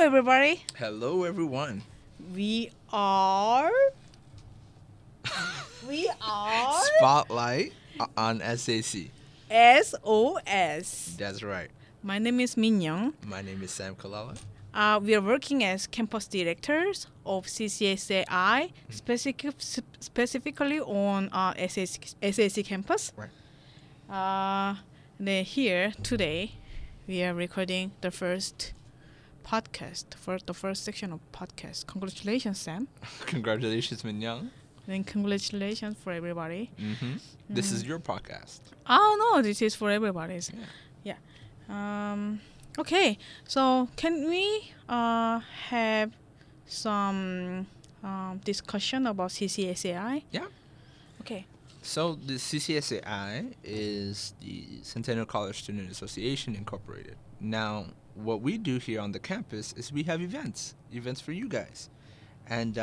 everybody. Hello, everyone. We are. we are Spotlight on SAC. SOS. That's right. My name is Min Young. My name is Sam Kalala. We are working as campus directors of CCSAI, specifically on SAC campus. Right. Then here today, we are recording the first podcast for the first section of podcast. Congratulations, Sam. Congratulations, Min Young. And congratulations for everybody. Mm-hmm. This is your podcast. Oh no, this is for everybody's. Yeah. Okay, so can we have some discussion about CCSAI? Yeah. Okay. So the CCSAI is the Centennial College Student Association Incorporated. Now, what we do here on the campus is we have events for you guys. And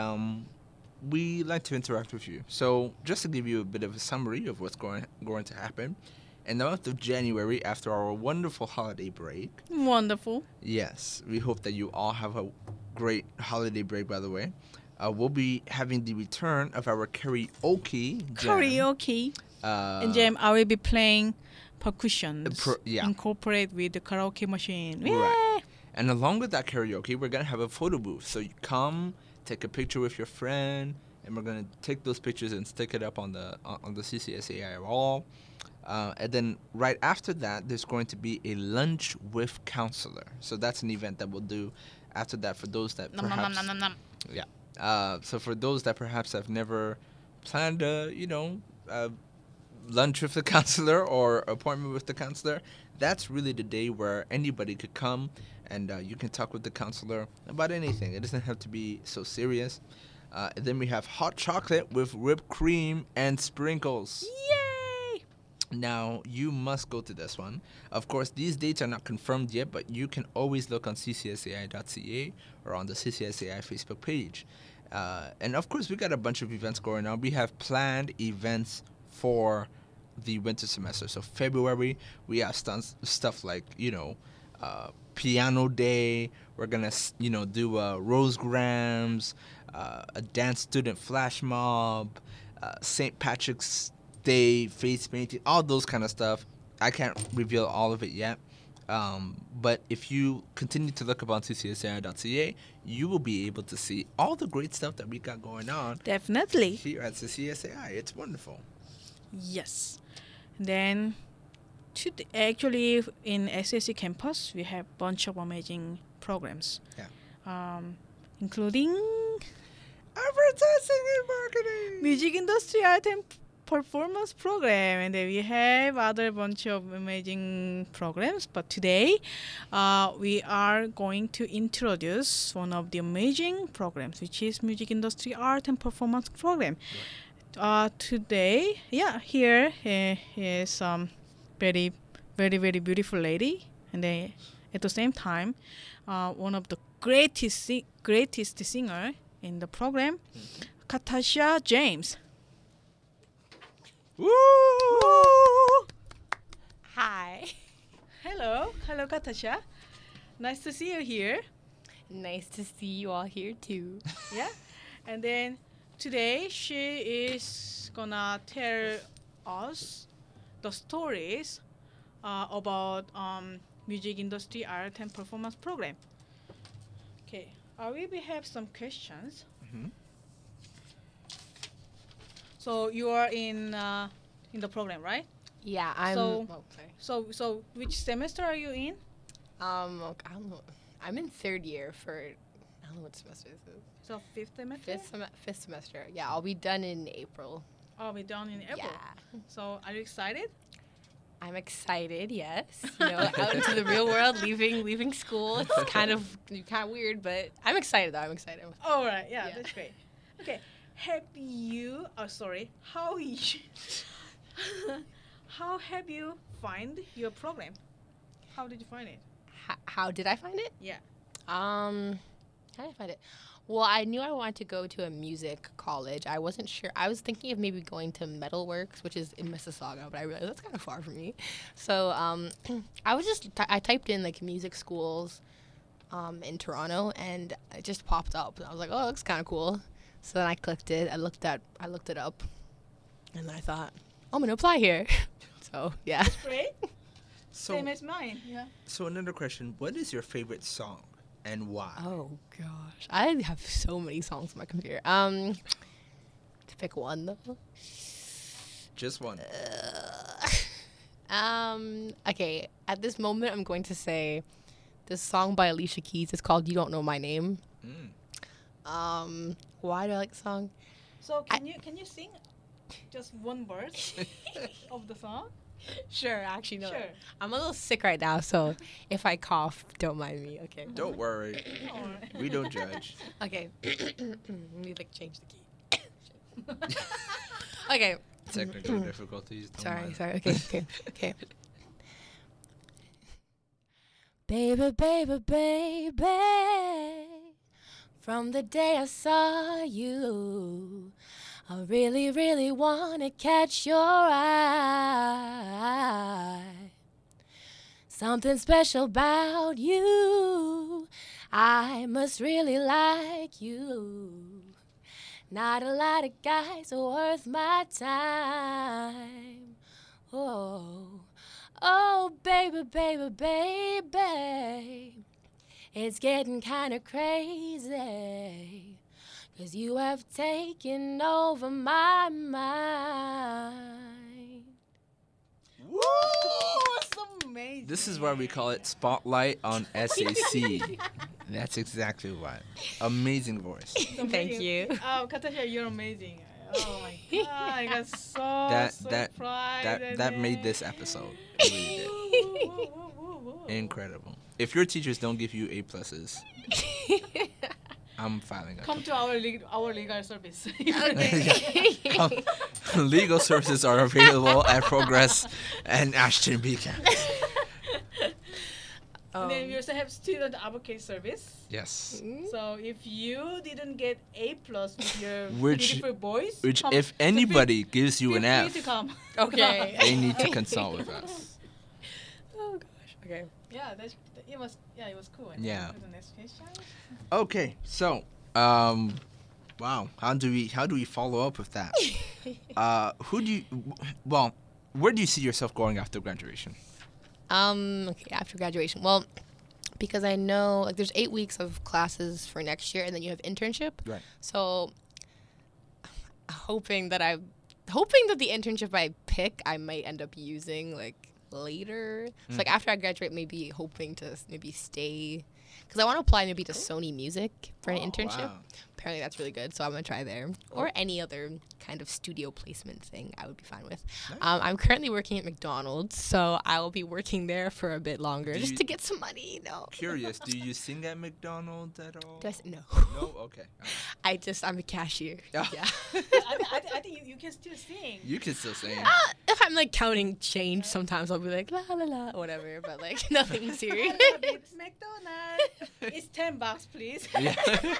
we like to interact with you. So just to give you a bit of a summary of what's going to happen, in the month of January, after our wonderful holiday break. Wonderful. Yes, we hope that you all have a great holiday break, by the way. We'll be having the return of our karaoke jam. And jam, I will be playing percussions. Yeah. Incorporate with the karaoke machine. Right. And along with that karaoke, we're going to have a photo booth. So you come, take a picture with your friend, and we're going to take those pictures and stick it up on the CCSAI wall. And then right after that, there's going to be a lunch with counselor. So that's an event that we'll do after that for those that perhaps... Yeah. So for those that perhaps have never planned a lunch with the counselor or appointment with the counselor, that's really the day where anybody could come and you can talk with the counselor about anything. It doesn't have to be so serious. And then we have hot chocolate with whipped cream and sprinkles. Yay! Now, you must go to this one. Of course, these dates are not confirmed yet, but you can always look on ccsai.ca or on the CCSAI Facebook page. And of course, we got a bunch of events going on. We have planned events for the winter semester. So February, we have stuff like, piano day. We're going to, do Rosegrams, a dance student flash mob, St. Patrick's Day face painting, all those kind of stuff. I can't reveal all of it yet. But if you continue to look up on CCSAI.ca, you will be able to see all the great stuff that we got going on. Definitely. Here at CCSAI. It's wonderful. Yes. Then, actually, in SAC campus, we have a bunch of amazing programs. Yeah. Including advertising and marketing, music industry art and performance program, and then we have other bunch of amazing programs. But today, we are going to introduce one of the amazing programs, which is music industry art and performance program. Today, here is very, very, very beautiful lady, and then at the same time, one of the greatest singer in the program, Katasha James. Woo! Hi. Hello, Katasha. Nice to see you here. Nice to see you all here too. Yeah, and then today she is gonna tell us the stories about music industry art and performance program. Okay, we have some questions. Mm-hmm. So you are in the program, right? Yeah, I'm. So which semester are you in? I don't know. I'm in third year for. I don't know what semester this is. So fifth semester. Fifth semester. Yeah, I'll be done in April. I'll be done in April. Yeah. So are you excited? I'm excited. Yes. Out into the real world, leaving school. It's kind of weird, but I'm excited though. I'm excited. All right. Yeah, that's great. Okay. How have you find your program? How did you find it? How did I find it? Yeah. How did I find it? Well, I knew I wanted to go to a music college. I wasn't sure. I was thinking of maybe going to Metalworks, which is in Mississauga, but I realized that's kind of far from me. So I was I typed in like music schools in Toronto, and it just popped up. I was like, oh, it looks kind of cool. So then I clicked it. I looked it up, and then I thought, I'm gonna apply here. So yeah. Great. So, Same as mine. Yeah. so another question: what is your favorite song and why? Oh gosh, I have so many songs on my computer. To pick one though. Just one. Okay. At this moment, I'm going to say this song by Alicia Keys. It's called "You Don't Know My Name." Mm. Why do I like the song? So can you sing just one verse of the song? Sure. Actually, no. Sure. I'm a little sick right now, so if I cough, don't mind me. Okay. Don't worry, Or- we don't judge. Okay. Let me like change the key. Okay. Technical difficulties. Don't Sorry. mind. Sorry. Okay. Baby, baby, baby. From the day I saw you, I really, really wanna catch your eye. Something special about you. I must really like you. Not a lot of guys are worth my time. Oh, baby, baby, baby. It's getting kind of crazy. 'Cause you have taken over my mind. Woo! It's amazing. This is why we call it Spotlight on SAC. That's exactly why. Amazing voice. It's amazing. Thank you. Oh, Katasha, you're amazing. Oh my god, I got so That surprised. made this episode. It really did. Incredible. If your teachers don't give you A pluses, I'm filing a Come to our legal service. Legal services are available at Progress and Ashton B campus. And then we also have student advocate service. Yes. So if you didn't get A plus with your Which- beautiful voice, Which, come- if anybody gives you feel an free F, to come. Okay. they need to consult with us. Oh gosh. Okay. Yeah, it was cool. And Yeah. then the next question. Okay, so wow, how do we follow up with that? Where do you see yourself going after graduation? Okay, after graduation. Well, because I know like there's 8 weeks of classes for next year, and then you have internship. Right. So, hoping that the internship I pick, I might end up using like later. So like after I graduate, maybe hoping to maybe stay, because I want to apply maybe to Sony Music for an internship. Wow. Apparently that's really good, so I'm gonna try there, or any other kind of studio placement thing. I would be fine with. Nice. I'm currently working at McDonald's, so I will be working there for a bit longer, Do just you- to get some money. No. Curious, do you sing at McDonald's at all? No. No? Okay. I'm a cashier. Yeah. Yeah. I think you can still sing. You can still sing. If I'm like counting change, sometimes I'll be like la la la whatever, but like nothing serious. It's McDonald's. It's $10, please. Yeah.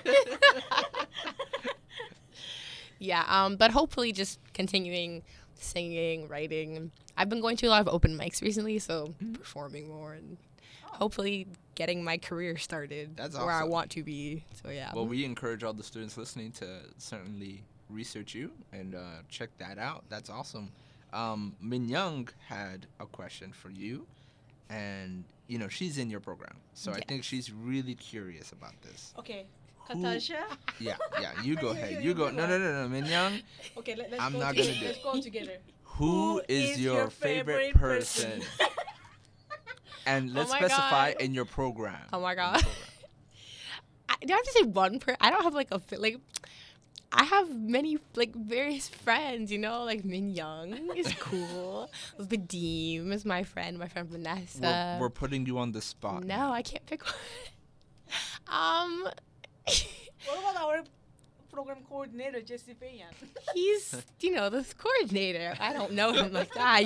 Yeah. But hopefully just continuing singing, writing. I've been going to a lot of open mics recently, so performing more and hopefully getting my career started That's where I awesome. want to be. So yeah. Well, we encourage all the students listening to certainly research you and check that out. That's awesome. Min Young had a question for you, and she's in your program, so I think she's really curious about this. Okay. Katasha. Yeah, you go ahead. You go. No, Min Young. Okay, let's I'm go not together. gonna do Let's it. go together. Who is your favorite person? And let's my specify God. in your program. Oh my In the God. program. Do I have to say one per? I don't have like I have many like various friends, like Min Young is cool. Vadim is my friend Vanessa. We're putting you on the spot. No, I can't pick one. What about our program coordinator, Jesse Fayan? He's the coordinator. I don't know him like that,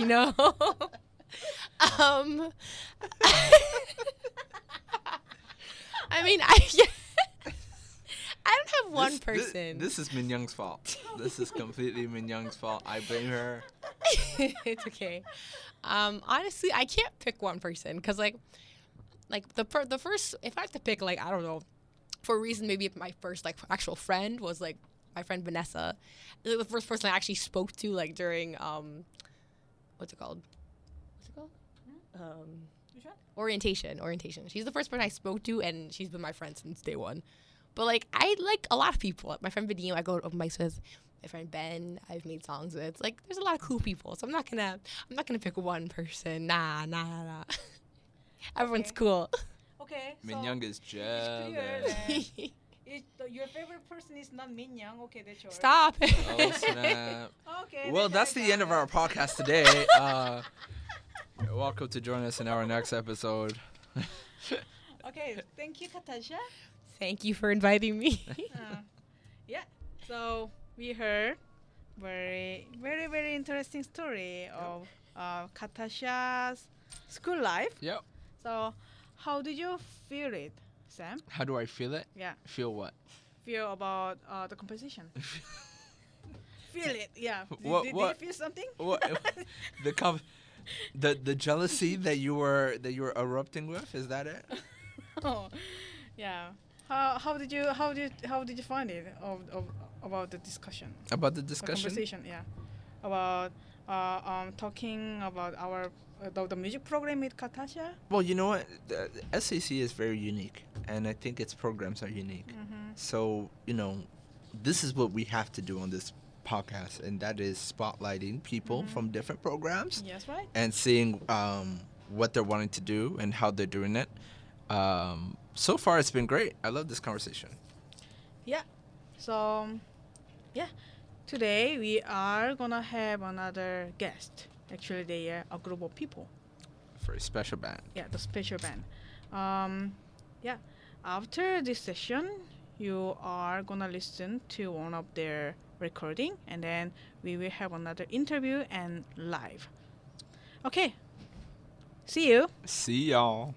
I mean, I don't have one person. This is Min Young's fault. This is completely Min Young's fault. I blame her. It's okay. Honestly, I can't pick one person because like like the first, if I have to pick, like, I don't know, for a reason, maybe my first like actual friend was like my friend Vanessa. Like, the first person I actually spoke to like during what's it called? Which one? Orientation. She's the first person I spoke to, and she's been my friend since day one. But like I like a lot of people. My friend Vadim, I go to open mics with. My friend Ben, I've made songs with. Like there's a lot of cool people. So I'm not gonna pick one person. Nah. Everyone's Okay. cool. Okay. Min Young is it's clear jealous. that your favorite person is not Min Young. Okay, that's yours. Stop. Oh snap! Okay. Well, that's the end of our podcast today. Welcome to join us in our next episode. Okay, thank you, Katasha. Thank you for inviting me. Yeah. So we heard very, very, very interesting story of Katasha's school life. Yep. So, how did you feel it, Sam? How do I feel it? Yeah. Feel what? Feel about the composition. Feel it. Yeah. What- Did what- you feel something? What? The jealousy that you were erupting with, is that it? Oh, yeah. How did you find it about the discussion? About the The discussion? conversation, yeah. About talking about our the music program with Katasha. Well, you know what? The SAC is very unique, and I think its programs are unique. So, this is what we have to do on this podcast, and that is spotlighting people from different programs Yes, right. and seeing what they're wanting to do and how they're doing it. So far, it's been great. I love this conversation. Yeah. So, yeah. Today we are gonna have another guest. Actually, they are a group of people. For a special band. Yeah, the special band. Yeah. After this session, you are gonna listen to one of their recording, and then we will have another interview and live. Okay. See you. See y'all.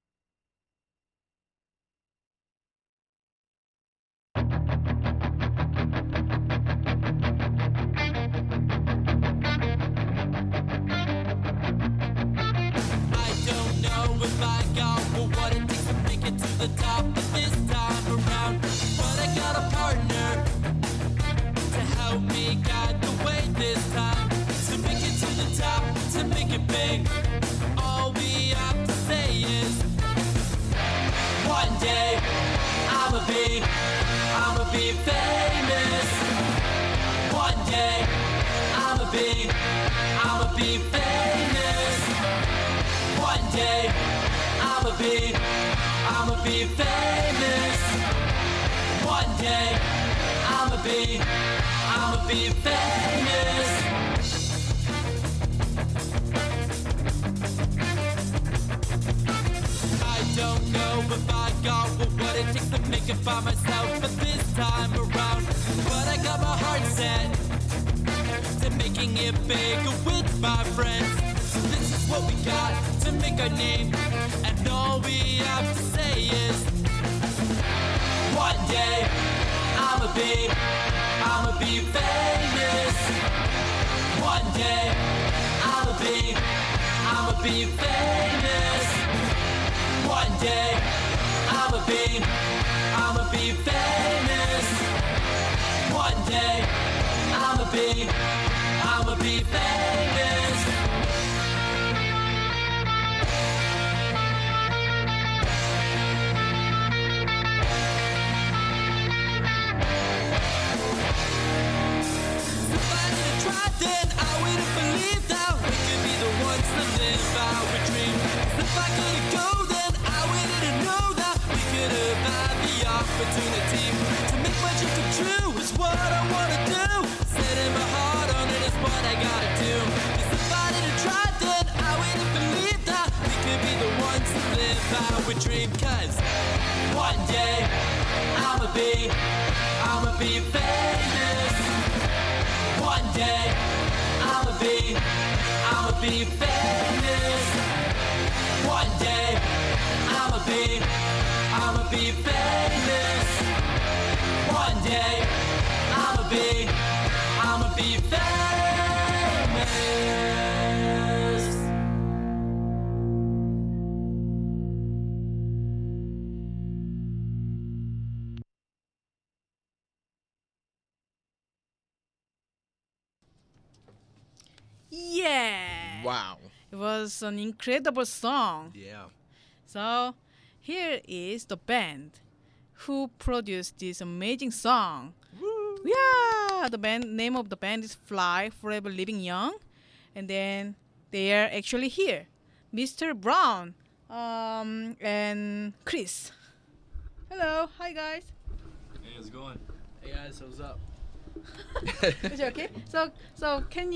I don't know if I got what it takes to make it to the top this time around. But I got a partner to help me guide the way this time. To make it to the top, to make it big. All we have to say is one day I'ma be famous. One day I'ma be famous. One day I'ma be famous. One day I'ma be famous. I don't know if I got what it takes to make it by myself, but this time around, but I got my heart set to making it bigger with my friends. So this is what we got to make our name, and all we have to say is one day I'ma be famous. One day I'ma be famous. One day I'ma be famous. One day I'ma be famous. If I didn't try, then I wouldn't believe that we could be the ones to live our dream. If I couldn't go, then I wouldn't know that we could have had the opportunity to make my dream come true. Is what I wanna do. Setting my heart on it is what I gotta do. 'Cause if I didn't try, then I wouldn't believe that we could be the ones to live our dream. 'Cause one day I'ma be famous. One day I'ma be famous. One day I'ma be famous. One day I'ma be famous. Yeah. Wow. It was an incredible song. Yeah. So here is the band who produced this amazing song. Woo. Yeah, the band name of the band is Fly Forever Living Young, and then they are actually here, Mr. Brown, and Chris. Hello, hi guys. Hey, how's it going? Hey guys, what's up? Is it okay? So can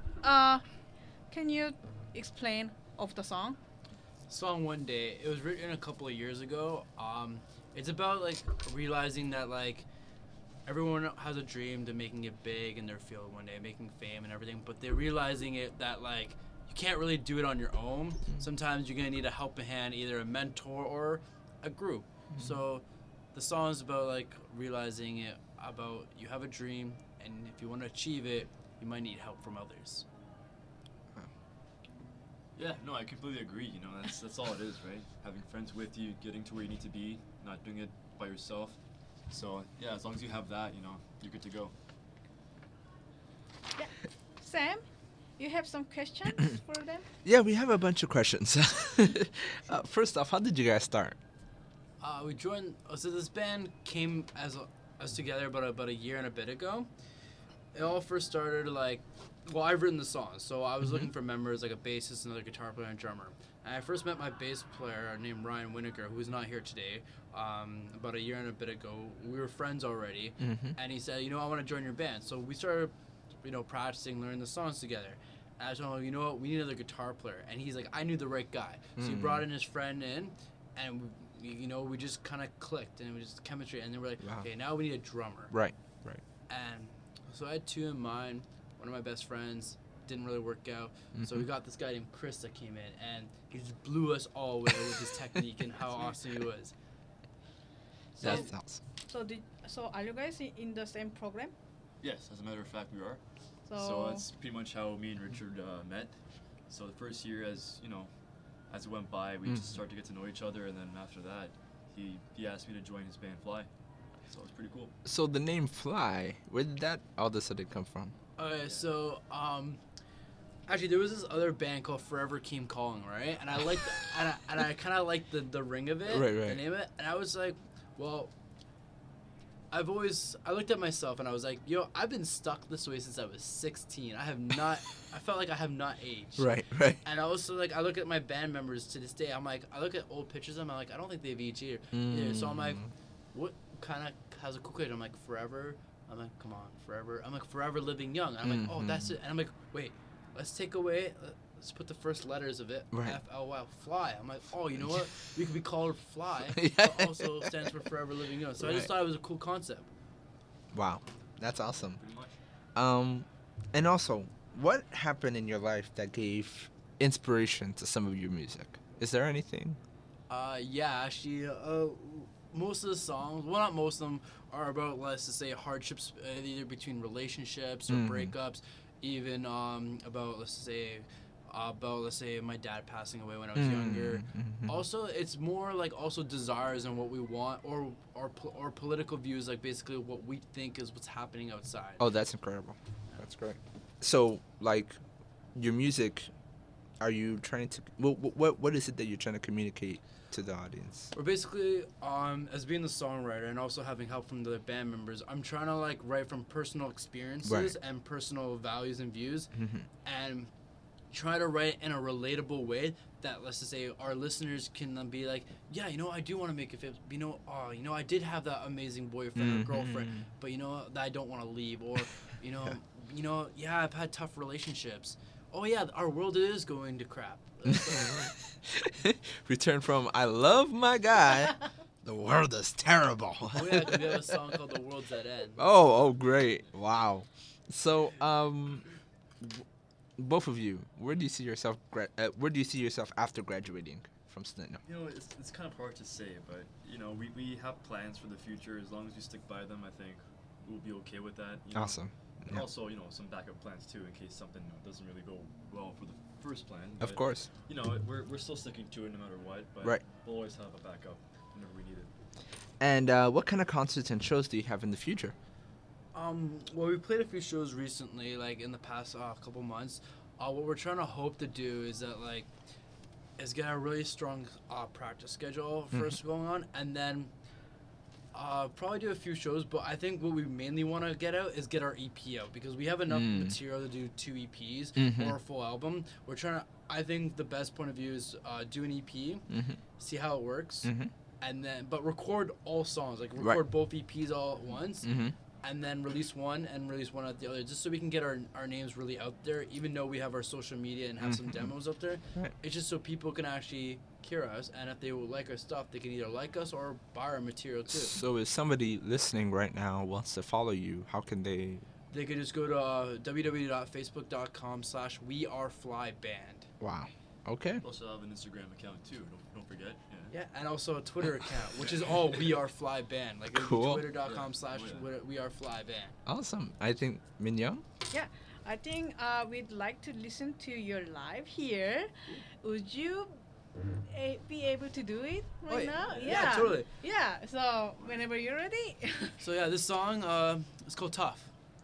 you explain of the song? Song One Day. It was written a couple of years ago. It's about like realizing that like everyone has a dream to making it big in their field one day, making fame and everything, but they're realizing it that like you can't really do it on your own. Sometimes you're gonna need a helping hand, either a mentor or a group. So the song is about like realizing it about you have a dream, and if you want to achieve it, you might need help from others. Yeah, no, I completely agree. You know, that's all it is, right? Having friends with you, getting to where you need to be, not doing it by yourself. So yeah, as long as you have that, you know, you're good to go. Yeah. Sam, you have some questions for them? Yeah, we have a bunch of questions. First off, how did you guys start? We joined. So this band came as together about a year and a bit ago. It all first started like, well, I've written the song, so I was looking for members like a bassist, another guitar player, and drummer. And I first met my bass player named Ryan Winokur, who's not here today. About a year and a bit ago, we were friends already, and he said, I want to join your band. So we started, practicing, learning the songs together. And I told him, what, we need another guitar player. And he's like, I knew the right guy. So he brought in his friend in, and we just kind of clicked, and it was just chemistry. And then we're like, Wow. okay, now we need a drummer. Right. And so I had two in mind. One of my best friends didn't really work out. So we got this guy named Chris that came in, and he just blew us all away with his technique and how awesome he was. So, That's awesome. So are you guys in the same program? Yes, as a matter of fact, we are. So, So that's pretty much how me and Richard met. So the first year, as it went by, we just started to get to know each other, and then after that, he asked me to join his band Fly. So it was pretty cool. So the name Fly, where did that all of a sudden come from? okay, so actually there was this other band called Forever Keep Calling, right? And I liked, and I kind of liked the ring of it, Right. the name of it, and I was like, well. I looked at myself and I was like, I've been stuck this way since I was 16. I felt like I have not aged. Right. And also, like, I look at my band members to this day. I'm like, I look at old pictures of them. I'm like, I don't think they've aged either. So I'm like, what kind of has a cool kid? I'm like, Forever. I'm like, come on, Forever. I'm like, Forever Living Young. And I'm like, oh, that's it. And I'm like, wait, let's take away. Let's put the first letters of it. Right. F-L-Y, Fly. I'm like, oh, you know what? We could be called Fly. Yeah. But also stands for Forever Living Young. So I just Right. thought it was a cool concept. Wow, that's awesome. Pretty much. And also, what happened in your life that gave inspiration to some of your music? Is there anything? Yeah, actually, most of the songs, well, not most of them, are about, let's just say, hardships, either between relationships or breakups, even about, let's say, my dad passing away when I was younger. Also, it's more like also desires and what we want, or political views, like basically what we think is what's happening outside. Oh, that's incredible. That's great. So, like, your music, are you trying to? What is it that you're trying to communicate to the audience? Or basically, as being the songwriter and also having help from the other band members, I'm trying to like write from personal experiences Right. and personal values and views, and try to write in a relatable way that, let's just say, our listeners can then be like, yeah, I do want to make it fit. I did have that amazing boyfriend or girlfriend, but that I don't want to leave, or yeah, I've had tough relationships. Oh yeah, our world is going to crap. Return from I love my guy. The world is terrible. Oh yeah, 'cause we have a song called "The World's at End." Oh, great! Wow. So, both of you, where do you see yourself? Where do you see yourself after graduating from Snitno? It's kind of hard to say, but we have plans for the future. As long as we stick by them, I think we'll be okay with that. Awesome. And Yeah. also, some backup plans too, in case something doesn't really go well for the first plan. Of But, course. we're still sticking to it no matter what. But Right. we'll always have a backup whenever we need it. And what kind of concerts and shows do you have in the future? Well, we played a few shows recently, like in the past couple months. what we're trying to hope to do is that like is get a really strong practice schedule first going on, and then probably do a few shows. But I think what we mainly want to get out is get our EP out, because we have enough material to do 2 EPs or a full album. We're trying to. I think the best point of view is do an EP, see how it works, and then record all songs, like record both EPs all at once. And then release one at the other, just so we can get our names really out there, even though we have our social media and have some demos out there. Right. It's just so people can actually hear us, and if they would like our stuff, they can either like us or buy our material too. So if somebody listening right now wants to follow you, how can they? They could just go to www.facebook.com/weareflyband. Wow. Okay. Also have an Instagram account too. Don't forget. Yeah, and also a Twitter account, which is all We Are Fly Band. Like Cool. twitter.com/weareflyband. Awesome. I think Min Young. Yeah, I think we'd like to listen to your live here. Would you be able to do it right now? Yeah, totally. Yeah, so whenever you're ready. So yeah, this song is called Tough.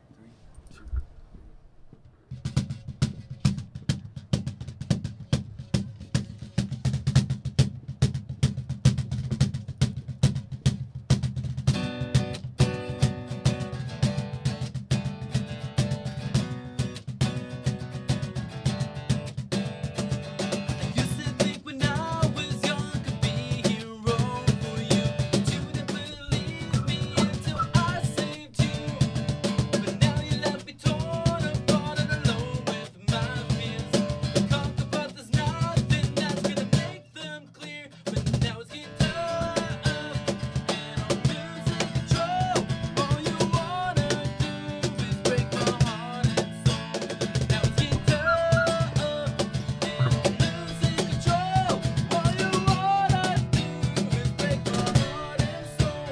Used to think when I was young could be a hero for you, but you didn't believe me until I saved you. But now you left me torn apart and alone with my fears. Talk about there's nothing that's gonna make them clear, but now it's getting tough and I'm losing control. All you wanna do is break my heart and soul. Now it's getting tough. Losing control. All you wanna do is break my heart and soul.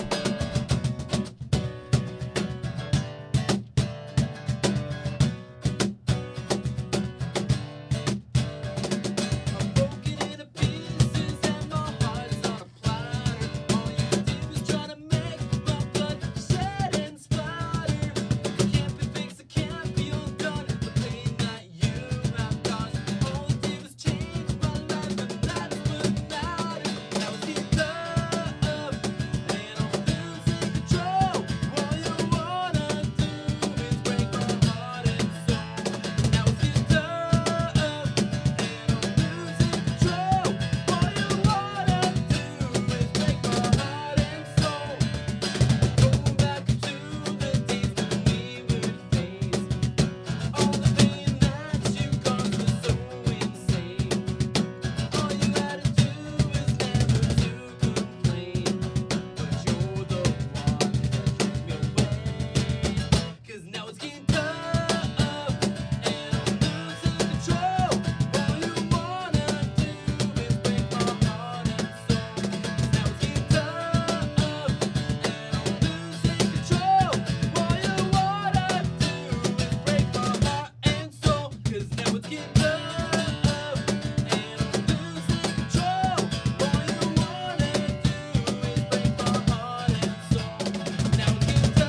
I'm broken into pieces and my heart's on a platter. All you did was try to make my blood shed and splatter. It can't be fixed, it can't be undone. The pain that you have caused, all it did was change my life, and that's what matters. Now it's getting tough, and I'm losing control. All you wanna do is break my heart and soul. Now it's getting tough, and I'm losing control. All you wanna do is break my heart and soul. Going back to the days when we would face all the pain that you caused was so insane. All you had to do is never to complain, but you're the one that took me away. 'Cause now it's getting tough, and I'm losing control. All you wanna do is break my heart and soul. 'Cause now it's getting tough, and I'm losing control. All you wanna do is break my heart and soul. 'Cause now it's getting tough, and I'm losing control. All you wanna do is break my heart and soul. Now it's getting tough, and I'm losing control. All you wanna do is break my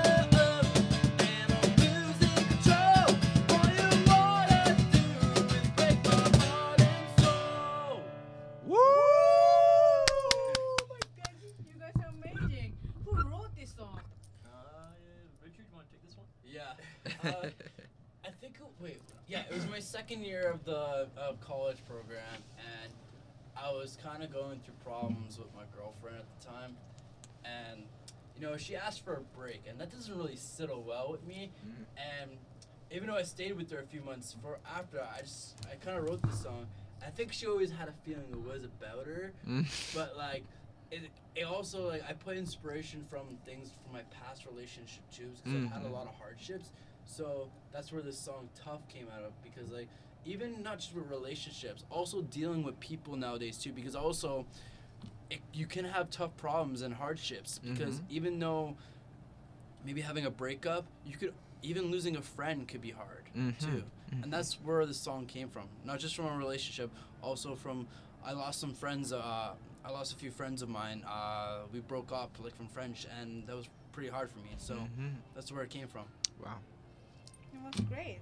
heart and soul. Woo! Oh my God, you guys are amazing. Who wrote this song? Richard, you want to take this one? Yeah. I think it was my second year of the college program, and I was kind of going through problems with my girlfriend at the time, and she asked for a break, and that doesn't really settle well with me. And even though I stayed with her a few months after, I kind of wrote this song. I think she always had a feeling it was about her, but like it also, like, I put inspiration from things from my past relationship too, because I've had a lot of hardships. So that's where this song Tough came out of, because like even not just with relationships, also dealing with people nowadays too, because also you can have tough problems and hardships, because even though maybe having a breakup, you could even losing a friend could be hard too. And that's where the song came from, not just from a relationship, also from I lost some friends. I lost a few friends of mine. We broke up like from French, and that was pretty hard for me. So that's where it came from. Wow. It was great.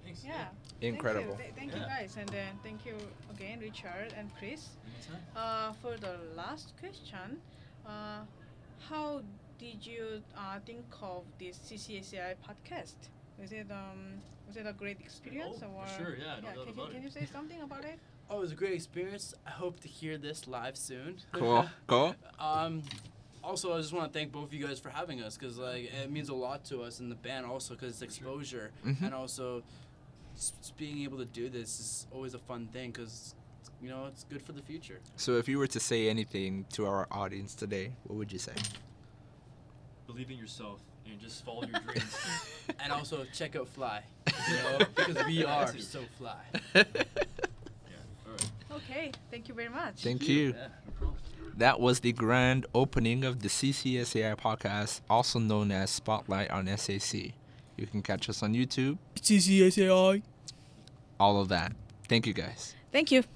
Thanks. Yeah. Incredible. Thank you Yeah. guys, and then thank you again, Richard and Chris. Anytime. For the last question, how did you think of this CCSAI podcast? Was it a great experience? Oh, or for sure, yeah, no doubt about can it. you say something about it? Oh, it was a great experience. I hope to hear this live soon. Cool. Cool. Also, I just want to thank both of you guys for having us because like it means a lot to us in the band. Also, because it's exposure, and also just being able to do this is always a fun thing because it's good for the future. So if you were to say anything to our audience today, what would you say? Believe in yourself and just follow your dreams. And also check out Fly, because we are so fly. Yeah. All right. Okay, thank you very much. Thank you. Yeah. No problem. That was the grand opening of the CCSAI podcast, also known as Spotlight on SAC. You can catch us on YouTube. CCSAI. All of that. Thank you guys. Thank you.